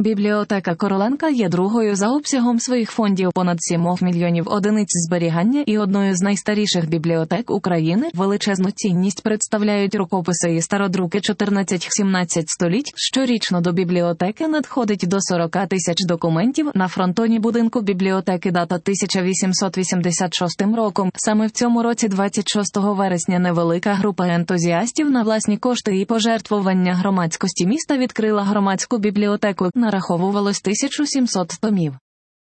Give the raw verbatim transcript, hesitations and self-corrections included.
Бібліотека Короленка є другою за обсягом своїх фондів понад сім мільйонів одиниць зберігання і одною з найстаріших бібліотек України. Величезну цінність представляють рукописи і стародруки чотирнадцять-сімнадцять століть. Щорічно до бібліотеки надходить до сорок тисяч документів. На фронтоні будинку бібліотеки дата тисяча вісімсот вісімдесят шостим роком. Саме в цьому році, двадцять шостого вересня, невелика група ентузіастів на власні кошти і пожертвування громадськості міста відкрила громадську бібліотеку. Нараховувалось тисячу сімсот томів.